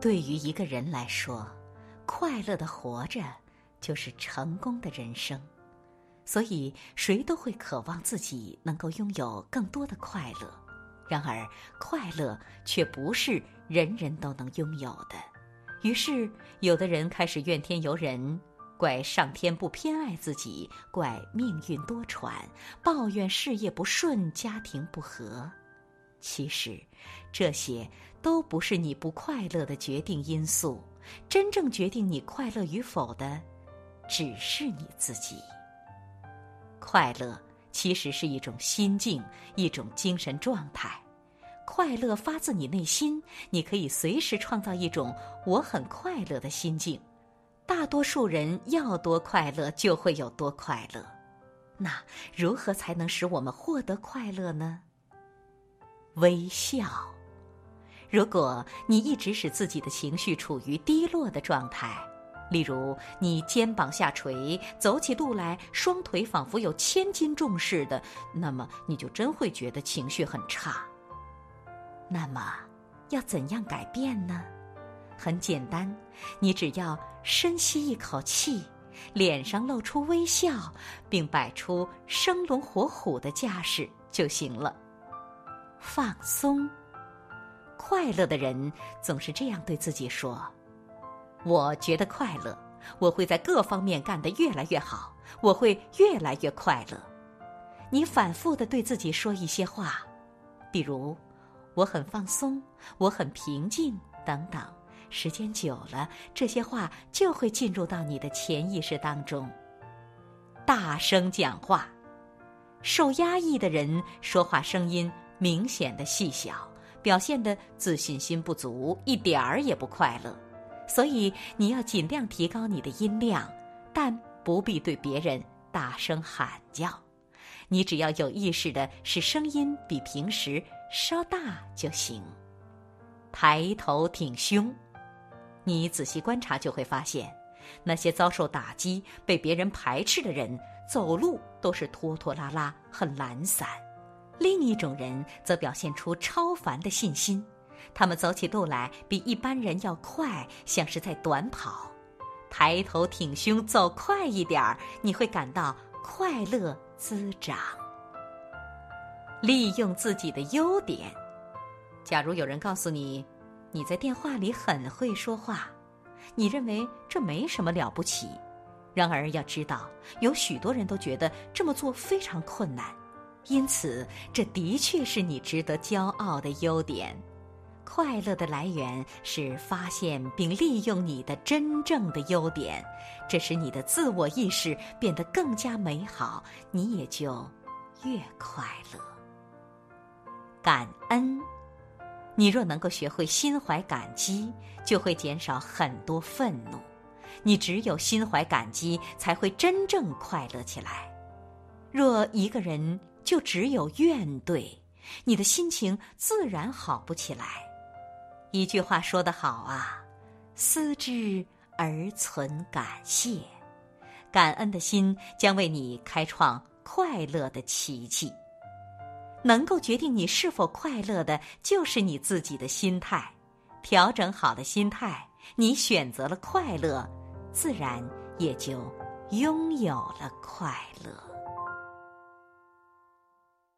对于一个人来说，快乐的活着就是成功的人生。所以谁都会渴望自己能够拥有更多的快乐，然而快乐却不是人人都能拥有的。于是有的人开始怨天尤人，怪上天不偏爱自己，怪命运多舛，抱怨事业不顺，家庭不和。其实这些都不是你不快乐的决定因素，真正决定你快乐与否的只是你自己。快乐其实是一种心境，一种精神状态。快乐发自你内心，你可以随时创造一种我很快乐的心境。大多数人要多快乐就会有多快乐。那如何才能使我们获得快乐呢？微笑。如果你一直使自己的情绪处于低落的状态，例如你肩膀下垂，走起路来双腿仿佛有1000斤重似的，那么你就真会觉得情绪很差。那么要怎样改变呢？很简单，你只要深吸一口气，脸上露出微笑，并摆出生龙活虎的架势就行了。放松。快乐的人总是这样对自己说：我觉得快乐，我会在各方面干得越来越好，我会越来越快乐。你反复地对自己说一些话，比如我很放松，我很平静等等。时间久了，这些话就会进入到你的潜意识当中。大声讲话。受压抑的人说话声音明显的细小，表现的自信心不足，一点儿也不快乐。所以你要尽量提高你的音量，但不必对别人大声喊叫。你只要有意识地使声音比平时稍大就行。抬头挺胸。你仔细观察就会发现，那些遭受打击、被别人排斥的人，走路都是拖拖拉拉，很懒散。另一种人则表现出超凡的信心，他们走起路来比一般人要快，像是在短跑。抬头挺胸，走快一点儿，你会感到快乐滋长。利用自己的优点。假如有人告诉你，你在电话里很会说话，你认为这没什么了不起。然而要知道，有许多人都觉得这么做非常困难，因此这的确是你值得骄傲的优点。快乐的来源是发现并利用你的真正的优点，这使你的自我意识变得更加美好，你也就越快乐。感恩。你若能够学会心怀感激，就会减少很多愤怒。你只有心怀感激，才会真正快乐起来。若一个人就只有怨怼，你的心情自然好不起来。一句话说得好啊，思之而存感谢。感恩的心将为你开创快乐的奇迹。能够决定你是否快乐的，就是你自己的心态。调整好了心态，你选择了快乐，自然也就拥有了快乐。